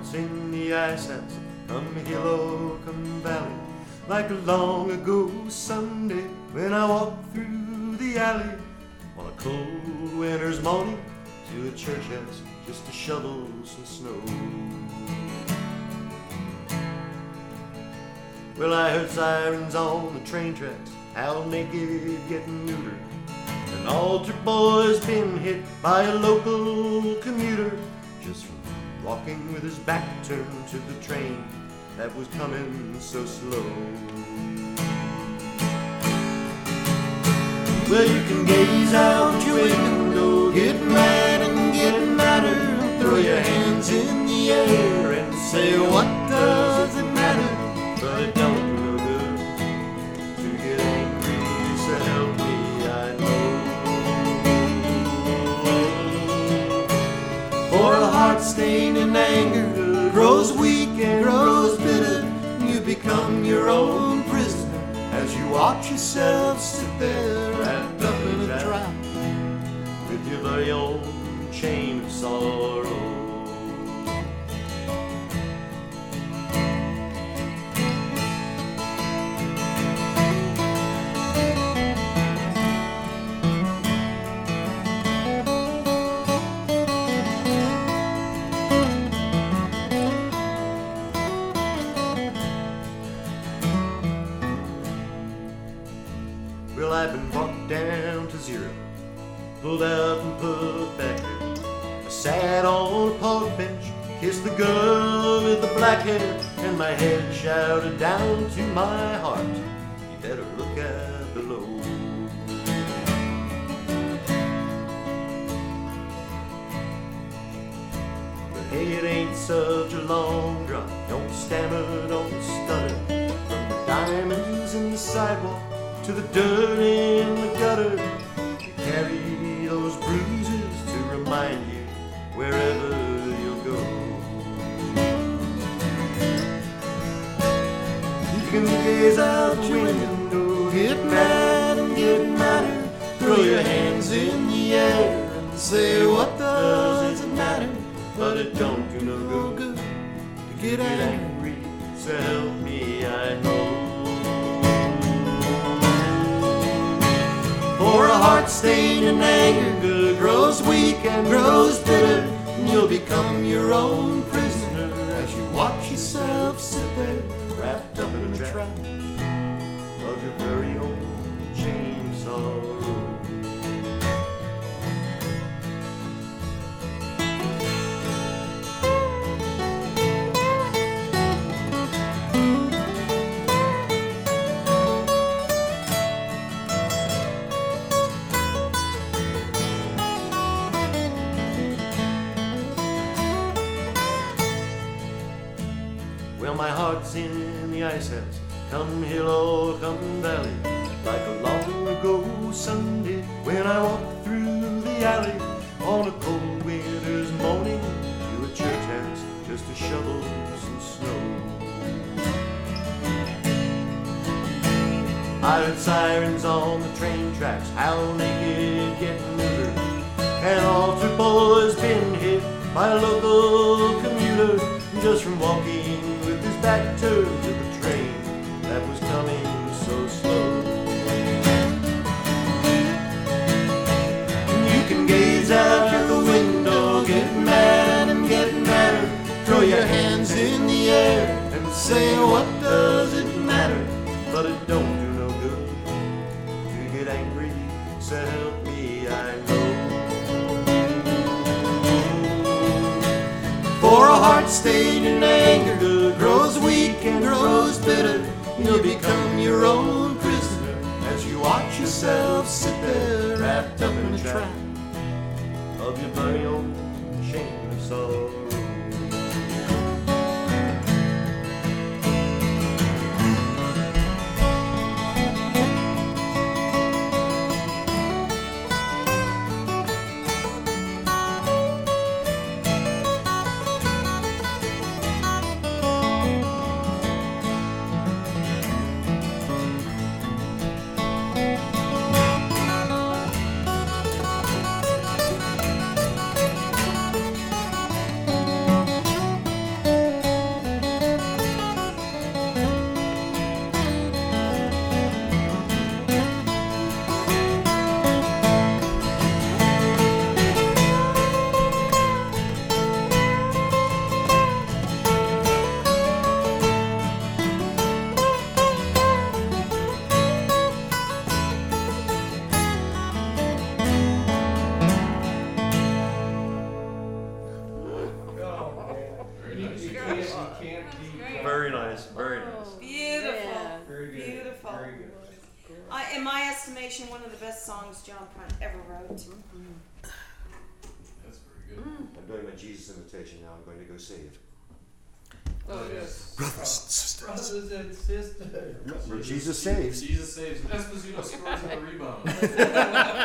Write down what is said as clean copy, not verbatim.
hearts in the ice house, come hill or come valley, like a long ago Sunday when I walked through the alley on a cold winter's morning to a church house just to shovel some snow. Well, I heard sirens on the train tracks, how naked getting neutered. An altar boy's been hit by a local commuter just from walking with his back turned to the train that was coming so slow. Well, you can gaze out your window, get mad and get madder, and throw your hands in the air and say, what does it matter? But it don't do no good to get angry, so help me, I know. For a heart stained in anger grows weak and grows bitter, and you become your own prisoner as you watch yourself sit there wrapped up in a trap with your very own chain of sorrow. Well, I've been brought down to zero, pulled out and put back there. I sat on a park bench, kissed the girl with the black hair, and my head shouted down to my heart, you better look out below. But hey, it ain't such a long drop, don't stammer, don't stutter, from the diamonds in the sidewalk to the dirt in the gutter. You carry those bruises to remind you wherever you'll go. You can gaze out the window, get mad and get madder, throw your hands in the air and say, what does it matter? But it don't do no good to get angry, so help me, I know. For a heart stained in anger grows weak and grows bitter, and you'll become your own prisoner as you watch yourself sit there wrapped up in a trap of your very own chain of sorrow. Well, my heart's in the ice house, come hill or come valley, like a long ago Sunday when I walked through the alley on a cold winter's morning to a church house just to shovel some snow. I heard sirens on the train tracks, how naked getting neutered. An altar boy's been hit by a local commuter just from walking with his back turned to the train that was coming so slow. You can gaze out the window, get mad and get madder, throw your hands in the air and say, what does it matter? But it don't do no good to get angry, so help me, I know. For a heart stained in anger grows weak and grows bitter, you'll become your own prisoner as you watch yourself sit there wrapped up in a trap of your very own chain of sorrow. in my estimation, one of the best songs John Prine ever wrote. That's very good. I'm doing my Jesus imitation now. I'm going to go save. Oh, yes. Brothers and sisters. Brothers and sisters. Where Jesus saves. Jesus saves. Esposito scores on a rebound.